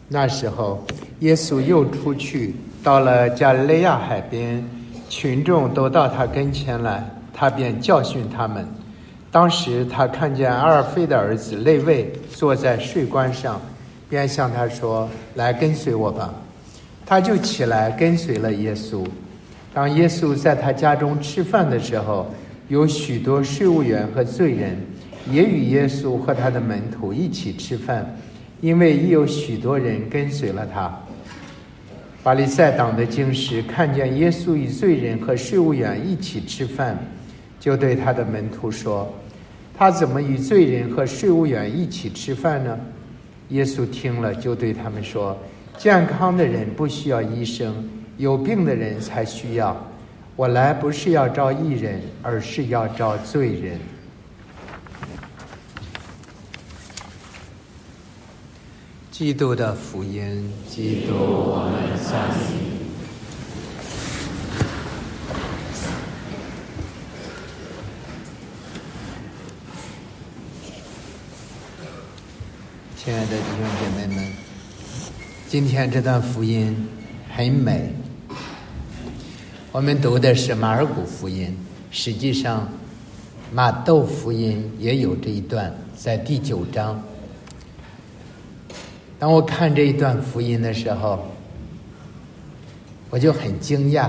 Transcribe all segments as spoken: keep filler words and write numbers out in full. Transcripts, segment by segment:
那时候，耶稣又出去，到了加利利亚海边，群众都到他跟前来，他便教训他们。当时他看见阿尔斐的儿子肋未坐在税关上，便向他说：“来跟随我吧。”他就起来跟随了耶稣。当耶稣在他家中吃饭的时候，有许多税务员和罪人也与耶稣和他的门徒一起吃饭，因为已有许多人跟随了他。法利赛党的经师看见耶稣与罪人和税务员一起吃饭，就对他的门徒说：“他怎么与罪人和税务员一起吃饭呢？”耶稣听了，就对他们说：“健康的人不需要医生，有病的人才需要。我来不是要招义人，而是要招罪人。”基督的福音。 基督，我们相信。 亲爱的弟兄姐妹们，今天这段福音很美。我们读的是马尔谷福音，实际上马窦福音也有这一段，在第九章。当我看这一段福音的时候，我就很惊讶。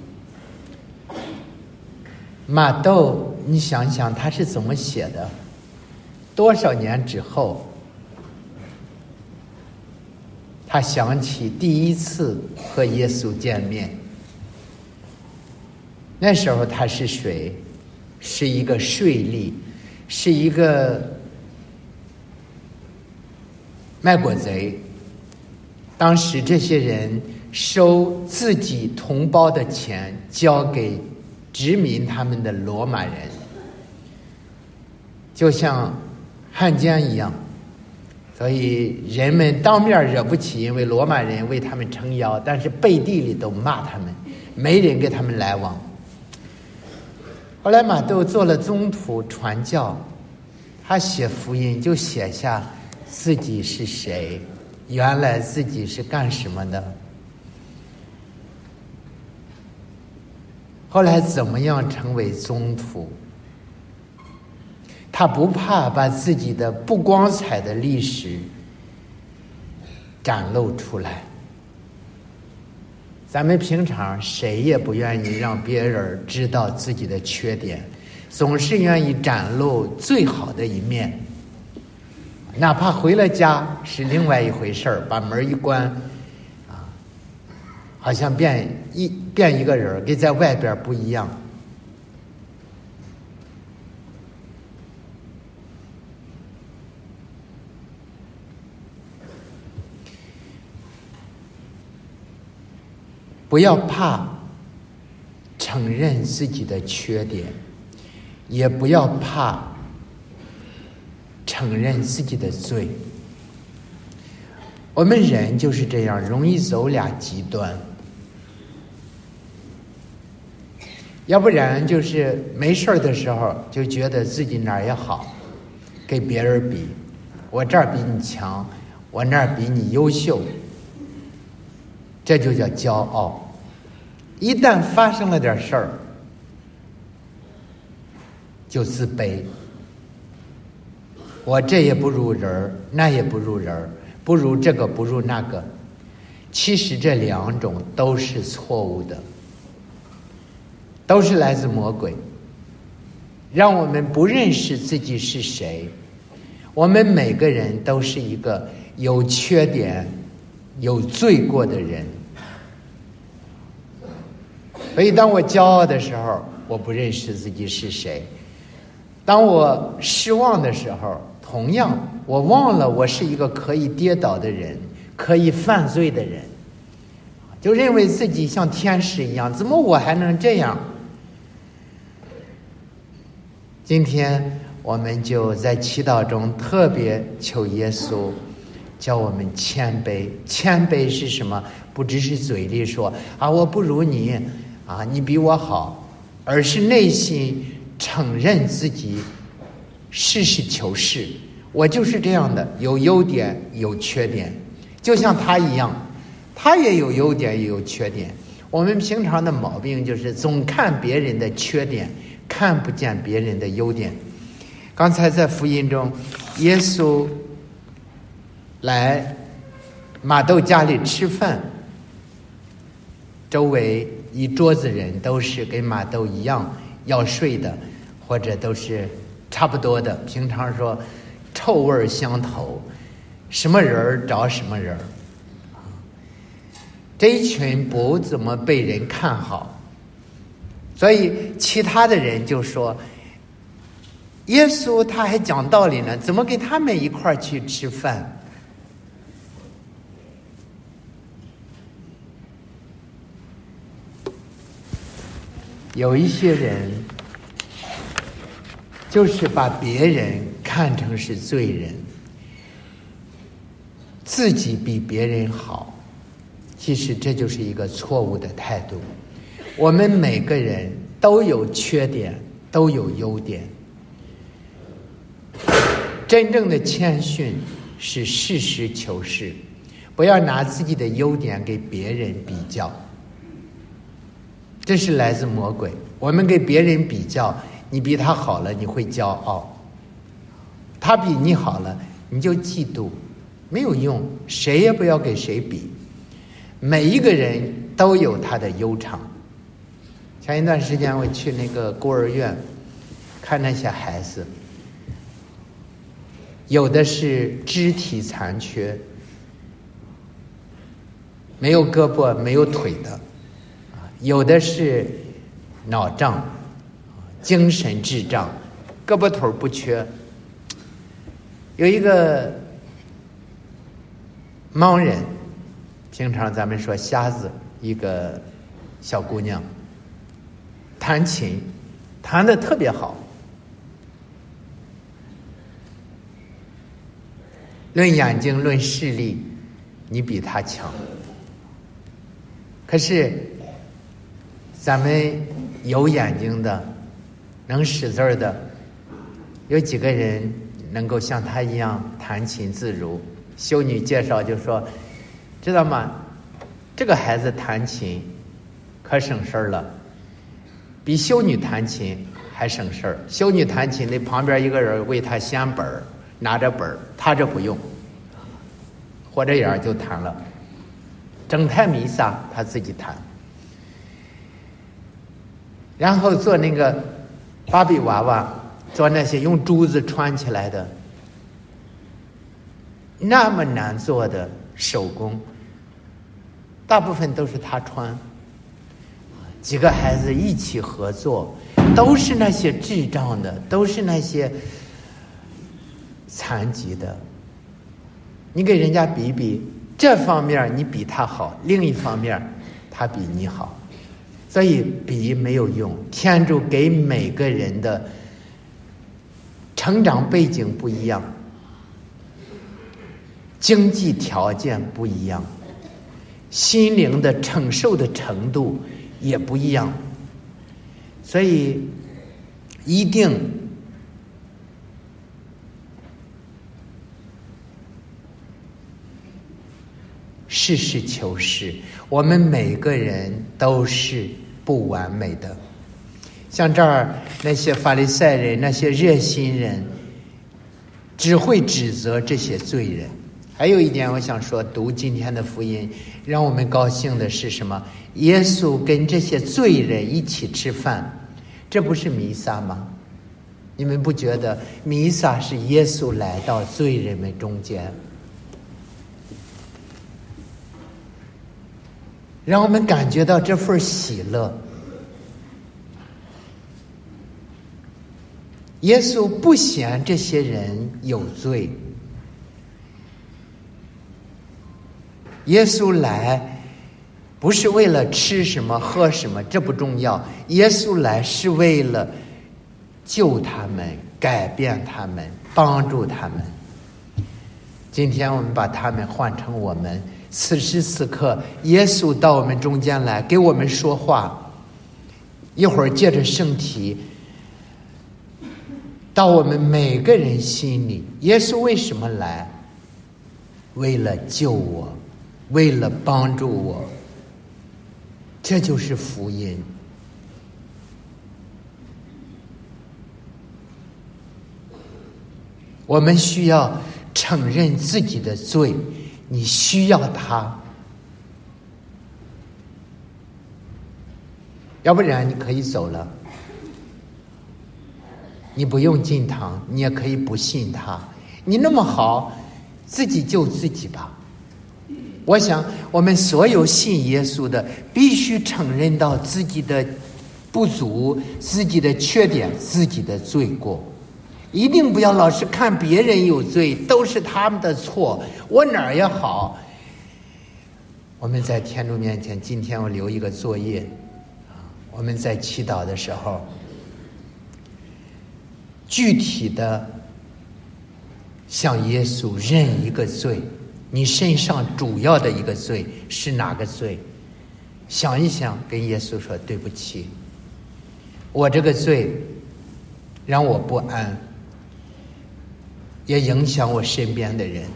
马窦，你想想他是怎么写的？多少年之后，他想起第一次和耶稣见面，那时候他是谁？是一个税吏，是一个卖国贼。当时这些人收自己同胞的钱交给殖民他们的罗马人，就像汉奸一样。所以人们当面惹不起，因为罗马人为他们撑腰，但是背地里都骂他们，没人跟他们来往。后来马窦做了宗徒传教，他写福音就写下自己是谁，原来自己是干什么的，后来怎么样成为宗徒。他不怕把自己的不光彩的历史展露出来。咱们平常谁也不愿意让别人知道自己的缺点，总是愿意展露最好的一面。哪怕回了家是另外一回事儿，把门一关啊，好像变一变一个人，跟在外边不一样。不要怕承认自己的缺点，也不要怕承认自己的罪。我们人就是这样，容易走俩极端。要不然就是没事的时候就觉得自己哪儿也好，跟别人比，我这儿比你强，我那儿比你优秀，这就叫骄傲。一旦发生了点事儿，就自卑。我这也不如人，那也不如人，不如这个，不如那个。其实这两种都是错误的，都是来自魔鬼，让我们不认识自己是谁。我们每个人都是一个有缺点、有罪过的人。所以当我骄傲的时候，我不认识自己是谁；当我失望的时候，同样我忘了我是一个可以跌倒的人，可以犯罪的人，就认为自己像天使一样，怎么我还能这样？今天我们就在祈祷中特别求耶稣叫我们谦卑。谦卑是什么？不只是嘴里说啊我不如你啊，你比我好，而是内心承认自己实事求是，我就是这样的，有优点有缺点， 就像他一样，他也有优点也有缺点。我们平常的毛病就是总看别人的缺点，看不见别人的优点。刚才在福音中，耶稣来马窦家里吃饭，周围一桌子人都是跟马窦一样要睡的，或者都是差不多的。平常说臭味相投，什么人找什么人。这一群不怎么被人看好，所以其他的人就说，耶稣他还讲道理呢，怎么跟他们一块儿去吃饭？有一些人就是把别人看成是罪人，自己比别人好，其实这就是一个错误的态度。我们每个人都有缺点，都有优点。真正的谦逊是实事求是，不要拿自己的优点给别人比较，这是来自魔鬼。我们给别人比较，你比他好了，你会骄傲；他比你好了，你就嫉妒，没有用，谁也不要给谁比。每一个人都有他的优长。前一段时间我去那个孤儿院看那些孩子，有的是肢体残缺，没有胳膊没有腿的，有的是脑障、精神智障，胳膊腿不缺。有一个盲人，平常咱们说瞎子，一个小姑娘弹琴弹得特别好，论眼睛论视力你比她强。可是咱们有眼睛的能识字的，有几个人能够像她一样弹琴自如？修女介绍就说，知道吗，这个孩子弹琴可省事了，比修女弹琴还省事儿。修女弹琴那旁边一个人为她掀本儿，拿着本儿，她这不用，或者眼就弹了。整台弥撒她自己弹，然后做那个芭比娃娃，做那些用珠子穿起来的，那么难做的手工，大部分都是她穿。几个孩子一起合作，都是那些智障的，都是那些残疾的。你给人家比比，这方面你比他好，另一方面他比你好，所以比没有用。天主给每个人的成长背景不一样，经济条件不一样，心灵的承受的程度也不一样，所以一定实事求是。我们每个人都是不完美的，像这儿那些法利赛人，那些热心人只会指责这些罪人。还有一点我想说，读今天的福音让我们高兴的是什么？耶稣跟这些罪人一起吃饭，这不是弥撒吗？你们不觉得弥撒是耶稣来到罪人们中间，让我们感觉到这份喜乐？耶稣不嫌这些人有罪，耶稣来不是为了吃什么喝什么，这不重要。耶稣来是为了救他们，改变他们，帮助他们。今天我们把他们换成我们，此时此刻耶稣到我们中间来给我们说话，一会儿借着圣体到我们每个人心里。耶稣为什么来？ 为了救我，为了帮助我，这就是福音。我们需要承认自己的罪，你需要他，要不然你可以走了，你不用进堂，你也可以不信他。你那么好，自己救自己吧。我想我们所有信耶稣的必须承认到自己的不足，自己的缺点，自己的罪过。一定不要老是看别人有罪，都是他们的错，我哪儿也好。我们在天主面前，今天我留一个作业，我们在祈祷的时候，具体的向耶稣认一个罪，你身上主要的一个罪是哪个罪？想一想，跟耶稣说对不起，我这个罪让我不安，也影响我身边的人，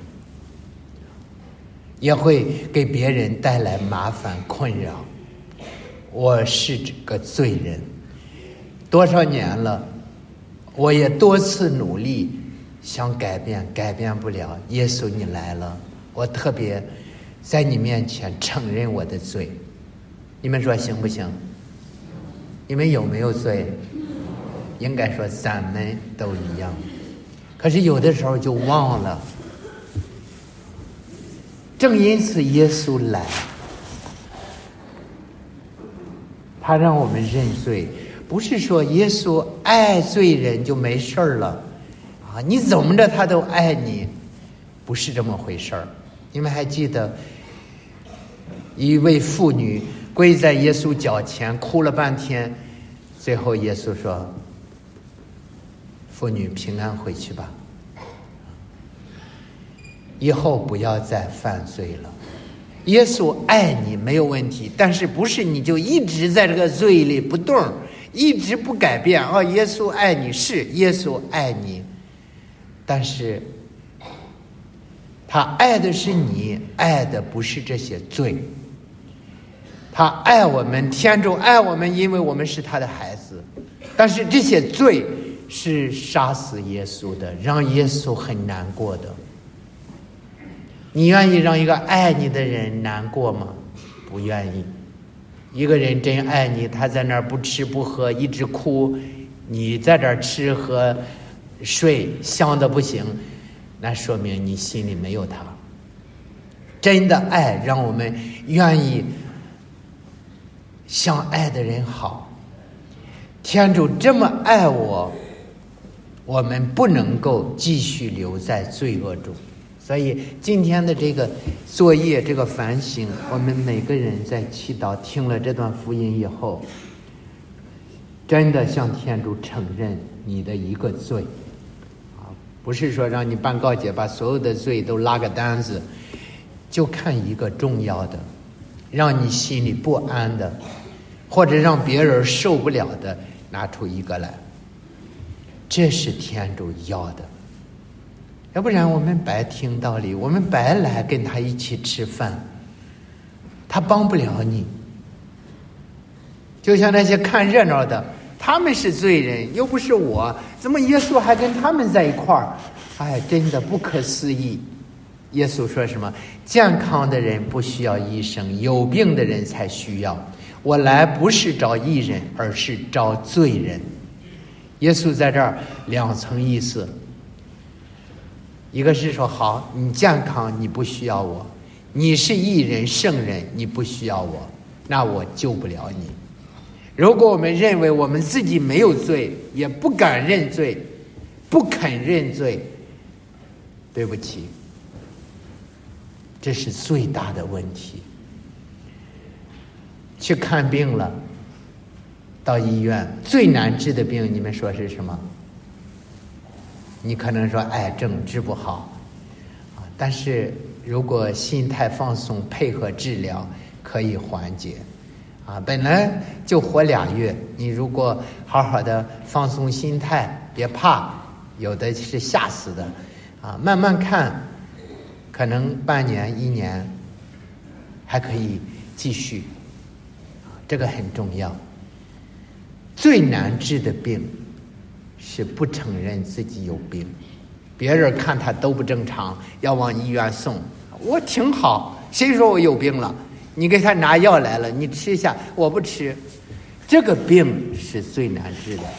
也会给别人带来麻烦困扰。我是这个罪人，多少年了，我也多次努力想改变，改变不了。耶稣你来了，我特别在你面前承认我的罪。你们说行不行？你们有没有罪？应该说咱们都一样，可是有的时候就忘了。正因此耶稣来，他让我们认罪，不是说耶稣爱罪人就没事了啊，你怎么着他都爱你，不是这么回事儿。你们还记得一位妇女跪在耶稣脚前哭了半天，最后耶稣说，妇女平安回去吧，以后不要再犯罪了。耶稣爱你没有问题，但是不是你就一直在这个罪里不动，一直不改变。哦，耶稣爱你，是耶稣爱你，但是他爱的是你，爱的不是这些罪。他爱我们，天主爱我们，因为我们是他的孩子，但是这些罪是杀死耶稣的，让耶稣很难过的。你愿意让一个爱你的人难过吗？不愿意。一个人真爱你，他在那儿不吃不喝一直哭，你在这儿吃喝睡香的不行，那说明你心里没有他。真的爱让我们愿意向爱的人好。天主这么爱我，我们不能够继续留在罪恶中。所以今天的这个作业，这个反省，我们每个人在祈祷听了这段福音以后，真的向天主承认你的一个罪啊，不是说让你办告解把所有的罪都拉个单子，就看一个重要的，让你心里不安的，或者让别人受不了的，拿出一个来，这是天主要的。要不然我们白听道理，我们白来跟他一起吃饭，他帮不了你。就像那些看热闹的，他们是罪人，又不是我，怎么耶稣还跟他们在一块儿？哎，真的不可思议。耶稣说什么？健康的人不需要医生，有病的人才需要。我来不是找义人，而是找罪人。耶稣在这儿两层意思，一个是说好，你健康你不需要我，你是义人圣人你不需要我，那我救不了你。如果我们认为我们自己没有罪，也不敢认罪，不肯认罪，对不起，这是最大的问题。去看病了，到医院最难治的病，你们说是什么？你可能说癌症治不好，但是如果心态放松，配合治疗，可以缓解。啊，本来就活俩月，你如果好好的放松心态，别怕，有的是吓死的，啊，慢慢看， 可能半年一年还可以继续，这个很重要。最难治的病是不承认自己有病，别人看他都不正常，要往医院送，我挺好，谁说我有病了？你给他拿药来了，你吃一下，我不吃。这个病是最难治的。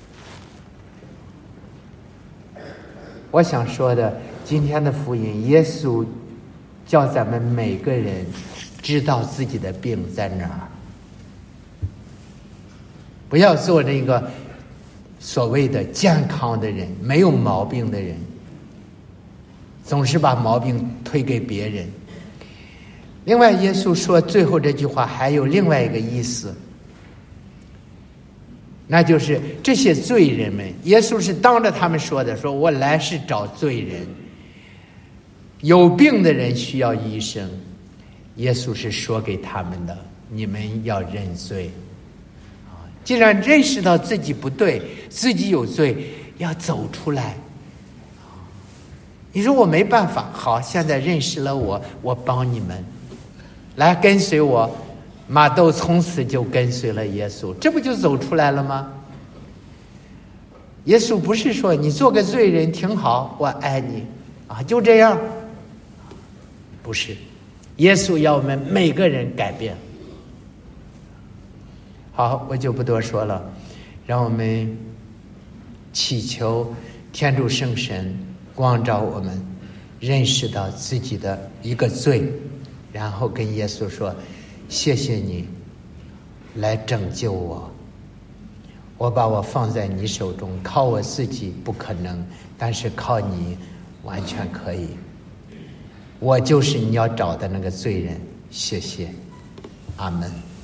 我想说的，今天的福音，耶稣叫咱们每个人知道自己的病在哪儿，不要做那个所谓的健康的人，没有毛病的人，总是把毛病推给别人。另外，耶稣说最后这句话还有另外一个意思，那就是这些罪人们，耶稣是当着他们说的，说我来是找罪人，有病的人需要医生，耶稣是说给他们的，你们要认罪。既然认识到自己不对，自己有罪，要走出来。你说我没办法，好，现在认识了我，我帮你们来跟随我。马窦从此就跟随了耶稣，这不就走出来了吗？耶稣不是说你做个罪人挺好，我爱你啊，就这样。不是，耶稣要我们每个人改变。好，我就不多说了，让我们祈求天主圣神光照我们，认识到自己的一个罪，然后跟耶稣说，谢谢你来拯救我，我把我放在你手中，靠我自己不可能，但是靠你完全可以。我就是你要找的那个罪人，谢谢，阿们。